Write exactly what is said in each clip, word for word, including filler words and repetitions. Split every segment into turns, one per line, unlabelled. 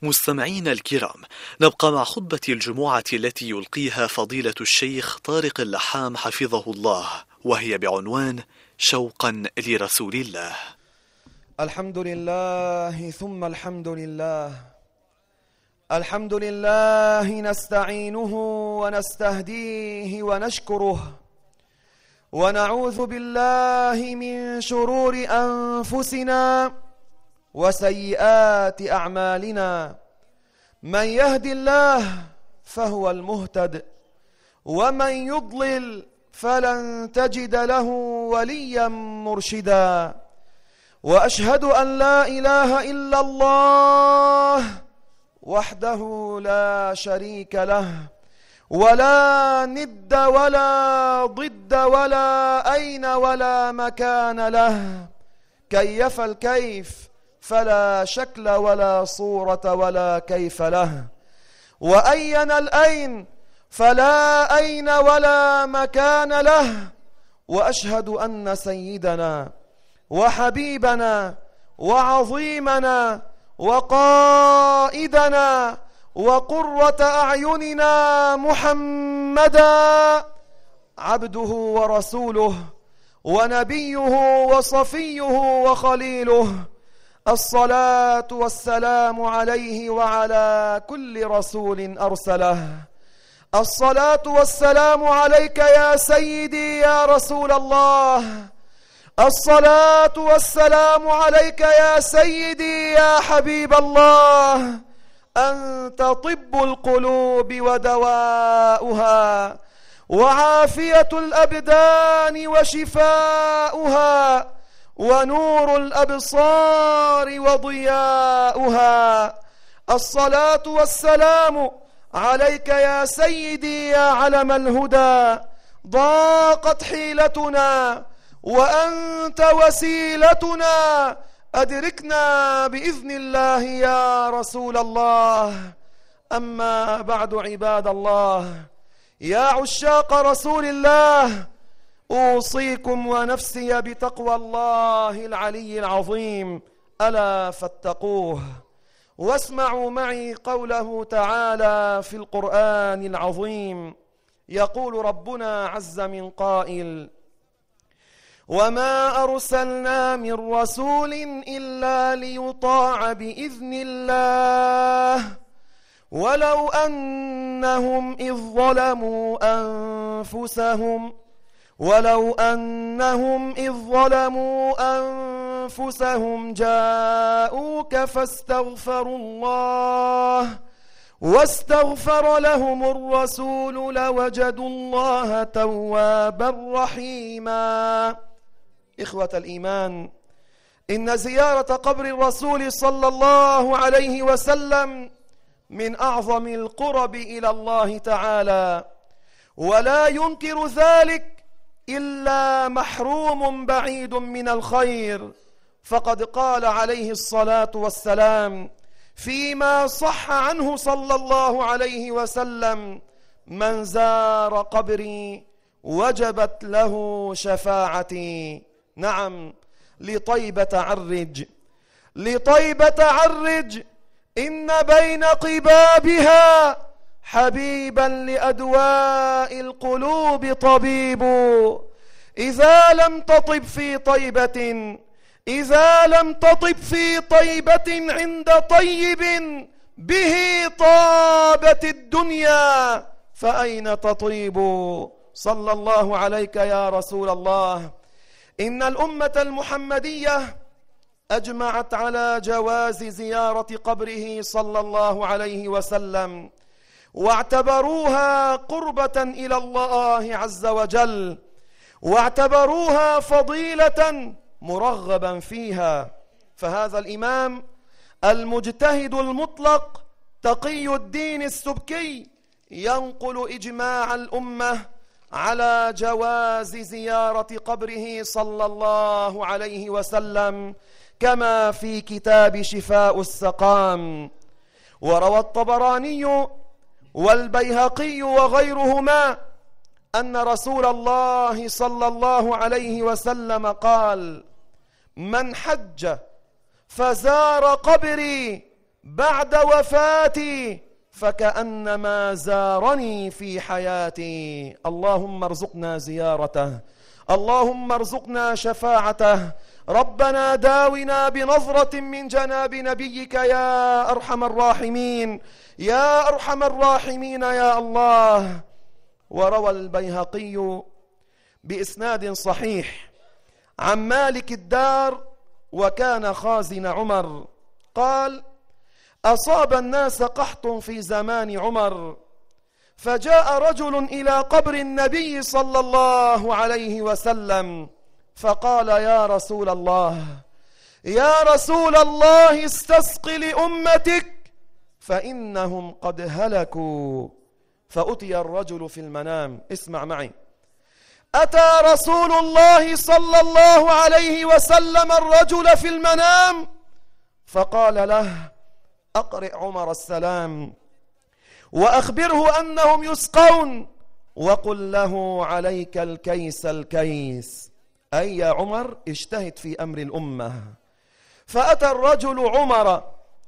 مستمعين الكرام، نبقى مع خطبة الجمعة التي يلقيها فضيلة الشيخ طارق اللحام حفظه الله، وهي بعنوان شوقا لرسول الله.
الحمد لله ثم الحمد لله الحمد لله نستعينه ونستهديه ونشكره، ونعوذ بالله من شرور أنفسنا وسيئات أعمالنا. من يهد الله فهو المهتد، ومن يضلل فلن تجد له وليا مرشدا. وأشهد أن لا إله إلا الله وحده لا شريك له، ولا ند ولا ضد ولا أين ولا مكان له. كيف الكيف فلا شكل ولا صورة ولا كيف له، وأين الأين فلا أين ولا مكان له. وأشهد أن سيدنا وحبيبنا وعظيمنا وقائدنا وقرة أعيننا محمدا عبده ورسوله ونبيه وصفيه وخليله، الصلاة والسلام عليه وعلى كل رسول أرسله. الصلاة والسلام عليك يا سيدي يا رسول الله، الصلاة والسلام عليك يا سيدي يا حبيب الله. أنت طب القلوب ودواؤها، وعافية الأبدان وشفاؤها، ونور الأبصار وضياؤها. الصلاة والسلام عليك يا سيدي يا علم الهدى. ضاقت حيلتنا وأنت وسيلتنا، أدركنا بإذن الله يا رسول الله. أما بعد عباد الله، يا عشاق رسول الله، أوصيكم ونفسي بتقوى الله العلي العظيم، ألا فاتقوه. واسمعوا معي قوله تعالى في القرآن العظيم، يقول ربنا عز من قائل: وما أرسلنا من رسول إلا ليطاع بإذن الله ولو أنهم إذ ظلموا أنفسهم ولو أنهم إذ ظلموا أنفسهم جاءوك فاستغفروا الله واستغفر لهم الرسول لوجدوا الله توابا رحيما. إخوة الإيمان، إن زيارة قبر الرسول صلى الله عليه وسلم من أعظم القرب إلى الله تعالى، ولا ينكر ذلك إلا محروم بعيد من الخير. فقد قال عليه الصلاة والسلام فيما صح عنه صلى الله عليه وسلم: من زار قبري وجبت له شفاعتي. نعم، لطيبة عرج لطيبة عرج إن بين قبابها حبيبا لأدواء القلوب طبيب. إذا لم تطب في طيبة إذا لم تطب في طيبة عند طيب به طابت الدنيا فأين تطيب. صلى الله عليك يا رسول الله. إن الأمة المحمدية أجمعت على جواز زيارة قبره صلى الله عليه وسلم، واعتبروها قربة إلى الله عز وجل، واعتبروها فضيلة مرغبا فيها. فهذا الإمام المجتهد المطلق تقي الدين السبكي ينقل إجماع الأمة على جواز زيارة قبره صلى الله عليه وسلم، كما في كتاب شفاء السقام. وروى الطبراني والبيهقي وغيرهما أن رسول الله صلى الله عليه وسلم قال: من حج فزار قبري بعد وفاتي فكأنما زارني في حياتي. اللهم ارزقنا زيارته، اللهم ارزقنا شفاعته. ربنا داونا بنظرة من جناب نبيك يا أرحم الراحمين، يا أرحم الراحمين يا الله. وروى البيهقي بإسناد صحيح عن مالك الدار وكان خازن عمر قال: أصاب الناس قحط في زمان عمر، فجاء رجل إلى قبر النبي صلى الله عليه وسلم فقال: يا رسول الله، يا رسول الله، استسق لأمتك فإنهم قد هلكوا. فأتي الرجل في المنام، اسمع معي، أتى رسول الله صلى الله عليه وسلم الرجل في المنام فقال له: أقرئ عمر السلام وأخبره أنهم يسقون، وقل له عليك الكيس الكيس، أي يا عمر اجتهد في أمر الأمة. فأتى الرجل عمر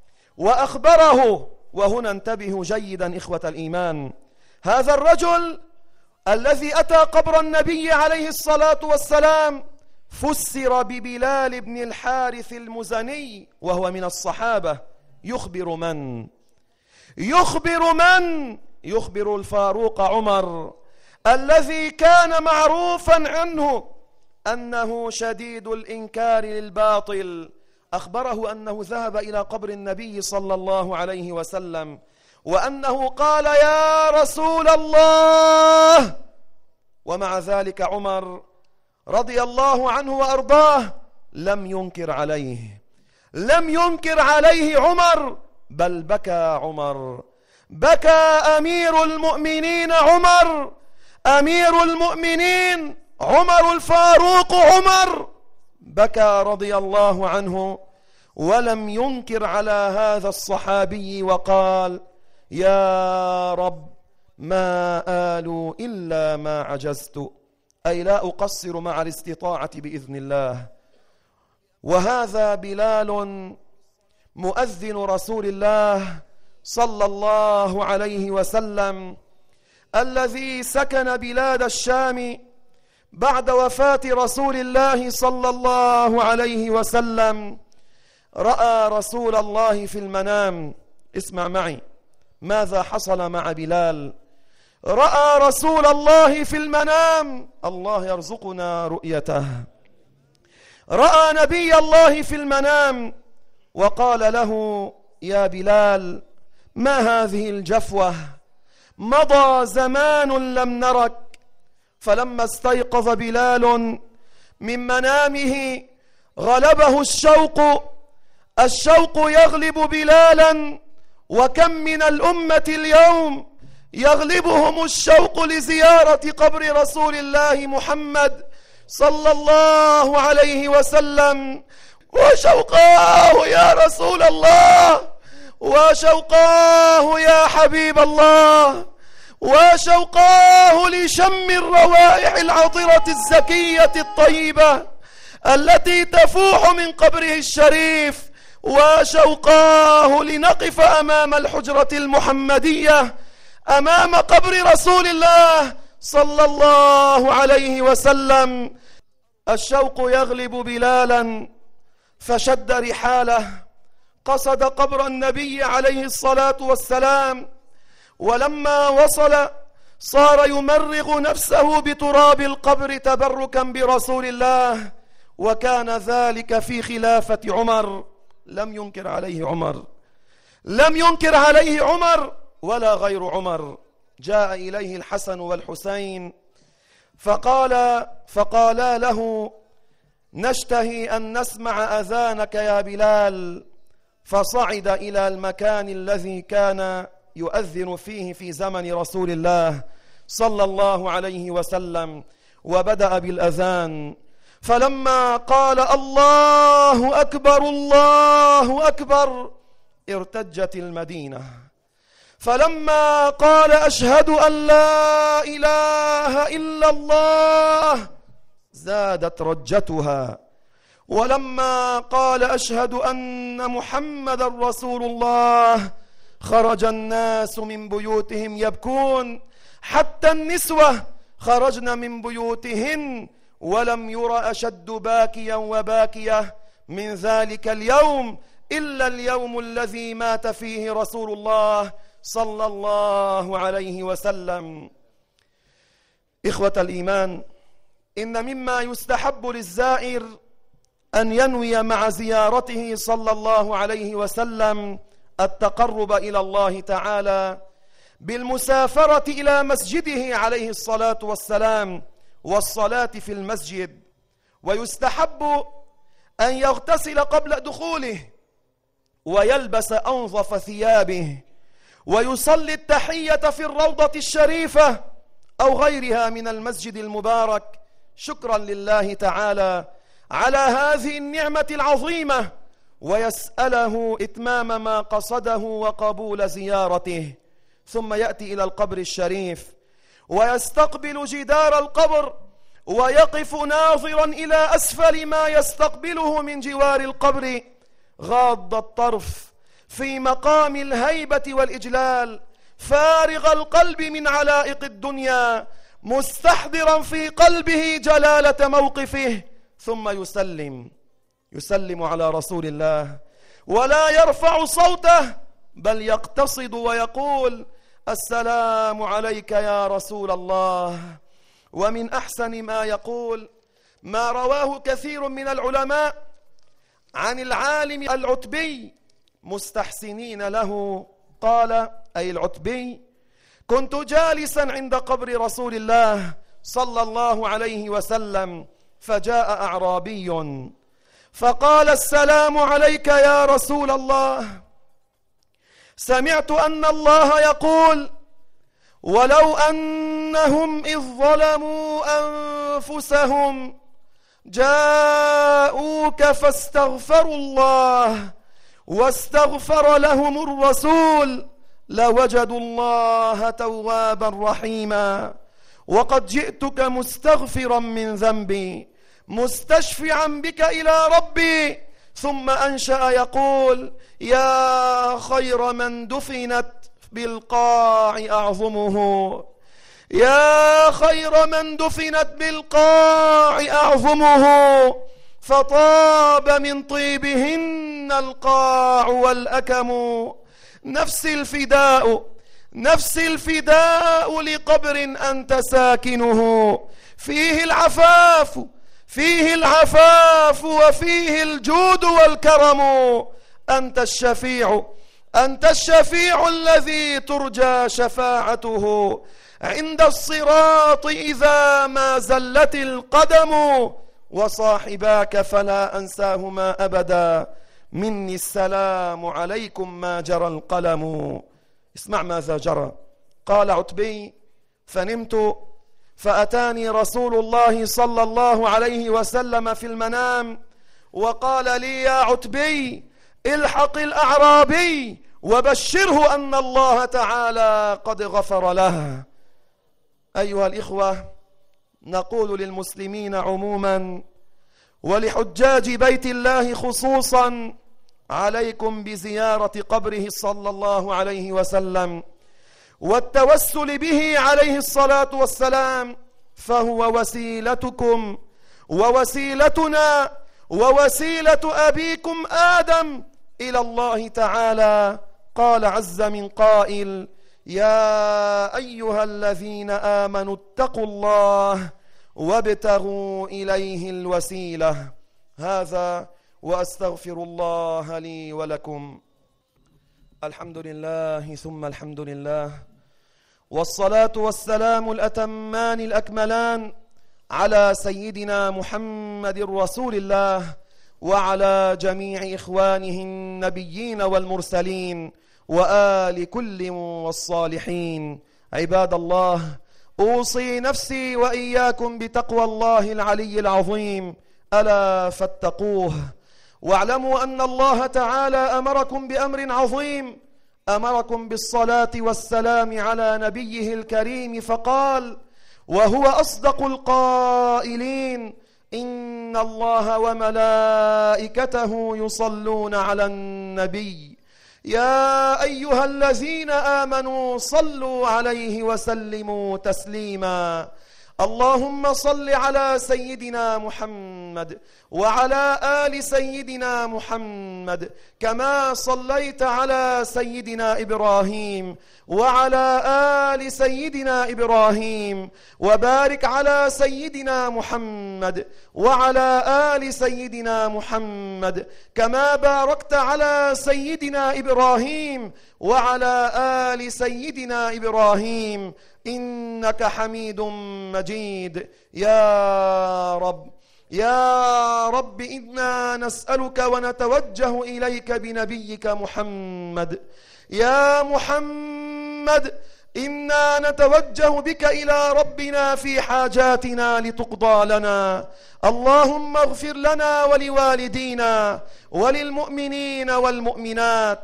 وأخبره، وهنا انتبهوا جيدا إخوة الإيمان، هذا الرجل الذي أتى قبر النبي عليه الصلاة والسلام فسر ببلال بن الحارث المزني وهو من الصحابة. يخبر من؟ يخبر من؟ يخبر الفاروق عمر الذي كان معروفا عنه أنه شديد الإنكار للباطل. أخبره أنه ذهب إلى قبر النبي صلى الله عليه وسلم وأنه قال: يا رسول الله. ومع ذلك عمر رضي الله عنه وأرضاه لم ينكر عليه، لم ينكر عليه عمر، بل بكى عمر، بكى أمير المؤمنين عمر، أمير المؤمنين عمر الفاروق عمر، بكى رضي الله عنه ولم ينكر على هذا الصحابي وقال: يا رب ما آلوا إلا ما عجزت، أي لا أقصر مع الاستطاعة بإذن الله. وهذا بلال مؤذن رسول الله صلى الله عليه وسلم الذي سكن بلاد الشام بعد وفاة رسول الله صلى الله عليه وسلم. رأى رسول الله في المنام، اسمع معي ماذا حصل مع بلال. رأى رسول الله في المنام، الله يرزقنا رؤيته. رأى نبي الله في المنام وقال له: يا بلال، ما هذه الجفوة؟ مضى زمان لم نرك. فلما استيقظ بلال من منامه غلبه الشوق، الشوق يغلب بلالا، وكم من الأمة اليوم يغلبهم الشوق لزيارة قبر رسول الله محمد صلى الله عليه وسلم. وشوقاه يا رسول الله، وشوقاه يا حبيب الله، وشوقاه لشم الروائح العطرة الزكية الطيبة التي تفوح من قبره الشريف، وشوقاه لنقف أمام الحجرة المحمدية أمام قبر رسول الله صلى الله عليه وسلم. الشوق يغلب بلالا فشد رحاله، قصد قبر النبي عليه الصلاة والسلام، ولما وصل صار يمرغ نفسه بتراب القبر تبركا برسول الله، وكان ذلك في خلافة عمر. لم ينكر عليه عمر، لم ينكر عليه عمر ولا غير عمر. جاء إليه الحسن والحسين فقال فقالا له: نشتهي أن نسمع أذانك يا بلال. فصعد إلى المكان الذي كان يؤذن فيه في زمن رسول الله صلى الله عليه وسلم، وبدأ بالأذان. فلما قال: الله أكبر الله أكبر، ارتجت المدينة. فلما قال: أشهد أن لا إله إلا الله، زادت رجتها. ولما قال أشهد أن محمد رسول الله خرج الناس من بيوتهم يبكون، حتى النسوة خرجن من بيوتهن، ولم ير أشد باكيا وباكية من ذلك اليوم إلا اليوم الذي مات فيه رسول الله صلى الله عليه وسلم. إخوة الإيمان، إن مما يستحب للزائر أن ينوي مع زيارته صلى الله عليه وسلم التقرب إلى الله تعالى بالمسافرة إلى مسجده عليه الصلاة والسلام والصلاة في المسجد، ويستحب أن يغتسل قبل دخوله ويلبس أنظف ثيابه ويصلي التحية في الروضة الشريفة أو غيرها من المسجد المبارك شكرا لله تعالى على هذه النعمة العظيمة، ويسأله إتمام ما قصده وقبول زيارته. ثم يأتي إلى القبر الشريف ويستقبل جدار القبر ويقف ناظرا إلى أسفل ما يستقبله من جوار القبر غاض الطرف في مقام الهيبة والإجلال، فارغ القلب من علائق الدنيا، مستحضرا في قلبه جلالة موقفه، ثم يسلم يسلم على رسول الله ولا يرفع صوته، بل يقتصد ويقول: السلام عليك يا رسول الله. ومن أحسن ما يقول ما رواه كثير من العلماء عن العالم العتبي مستحسنين له، قال أي العتبي: كنت جالسا عند قبر رسول الله صلى الله عليه وسلم، فجاء أعرابي فقال: السلام عليك يا رسول الله. سمعت أن الله يقول: ولو أنهم إذ ظلموا أنفسهم جاءوك فاستغفروا الله واستغفر لهم الرسول لوجدوا الله توابا رحيما، وقد جئتك مستغفرا من ذنبي مستشفعا بك إلى ربي. ثم أنشأ يقول: يا خير من دفنت بالقاع أعظمه، يا خير من دفنت بالقاع أعظمه، فطاب من طيبهن القاع والأكم. نفس الفداء نفس الفداء لقبر أنت ساكنه، فيه العفاف فيه العفاف وفيه الجود والكرم. أنت الشفيع أنت الشفيع الذي ترجى شفاعته عند الصراط إذا ما زلت القدم، وصاحباك فلا أنساهما أبدا، مني السلام عليكم ما جرى القلم. اسمع ماذا جرى. قال عتبي: فنمت فأتاني رسول الله صلى الله عليه وسلم في المنام وقال لي: يا عتبي الحق الأعرابي وبشره أن الله تعالى قد غفر له. أيها الإخوة، نقول للمسلمين عموما ولحجاج بيت الله خصوصا: عليكم بزيارة قبره صلى الله عليه وسلم والتوسل به عليه الصلاة والسلام، فهو وسيلتكم ووسيلتنا ووسيلة أبيكم آدم إلى الله تعالى. قال عز من قائل: يا أيها الذين آمنوا اتقوا الله وابتغوا إليه الوسيلة. هذا وأستغفر الله لي ولكم. الحمد لله ثم الحمد لله، والصلاة والسلام الأتمان الأكملان على سيدنا محمد رسول الله وعلى جميع إخوانه النبيين والمرسلين وآل كل والصالحين. عباد الله، أوصي نفسي وإياكم بتقوى الله العلي العظيم، ألا فاتقوه. واعلموا أن الله تعالى أمركم بأمر عظيم، أمركم بالصلاة والسلام على نبيه الكريم، فقال وهو أصدق القائلين: إن الله وملائكته يصلون على النبي يا أيها الذين آمنوا صلوا عليه وسلموا تسليما. اللهم صل على سيدنا محمد وعلى آل سيدنا محمد كما صليت على سيدنا إبراهيم وعلى آل سيدنا إبراهيم، وبارك على سيدنا محمد وعلى آل سيدنا محمد كما باركت على سيدنا إبراهيم وعلى آل سيدنا إبراهيم إنك حميد مجيد. يا رب يا رب إنا نسألك ونتوجه إليك بنبيك محمد. يا محمد إنا نتوجه بك إلى ربنا في حاجاتنا لتقضى لنا. اللهم اغفر لنا ولوالدينا وللمؤمنين والمؤمنات.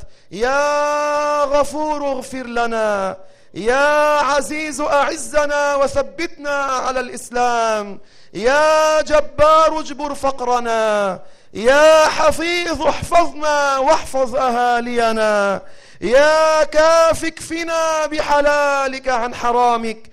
يا غفور اغفر لنا. يا عزيز أعزنا وثبتنا على الإسلام. يا جبار اجبر فقرنا. يا حفيظ احفظنا واحفظ أهالينا. يا كاف اكفنا بحلالك عن حرامك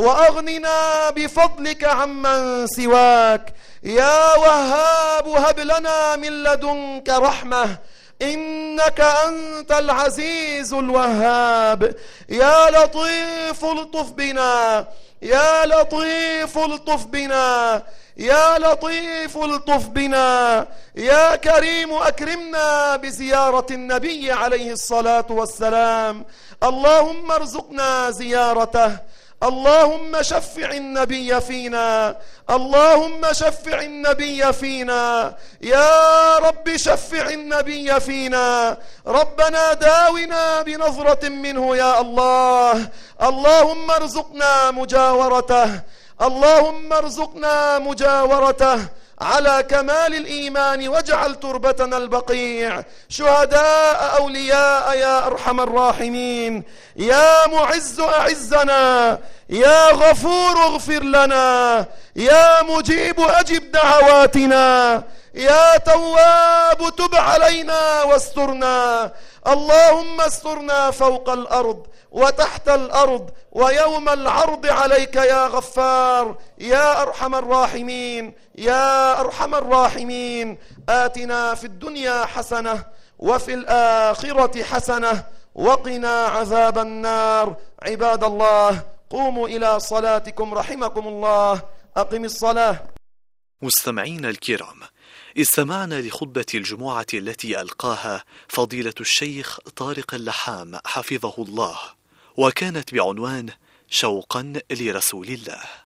وأغننا بفضلك عمن سواك. يا وهاب هب لنا من لدنك رحمة إنك أنت العزيز الوهاب. يا لطيف الطف بنا. يا لطيف الطف بنا. يا لطيف الطف بنا. يا كريم أكرمنا بزيارة النبي عليه الصلاة والسلام. اللهم ارزقنا زيارته. اللهم شفع النبي فينا. اللهم شفع النبي فينا. يا رب شفع النبي فينا. ربنا داونا بنظرة منه يا الله. اللهم ارزقنا مجاورته. اللهم ارزقنا مجاورته على كمال الإيمان، واجعل تربتنا البقيع شهداء أولياء يا أرحم الراحمين. يا معز أعزنا. يا غفور اغفر لنا. يا مجيب أجب دعواتنا. يا تواب تب علينا واسترنا. اللهم استرنا فوق الأرض وتحت الأرض ويوم العرض عليك يا غفار يا أرحم الراحمين. يا أرحم الراحمين آتنا في الدنيا حسنة وفي الآخرة حسنة وقنا عذاب النار. عباد الله قوموا إلى صلاتكم رحمكم الله. أقم الصلاة.
مستمعين الكرام، استمعنا لخطبة الجمعة التي ألقاها فضيلة الشيخ طارق اللحام حفظه الله، وكانت بعنوان شوقا لرسول الله.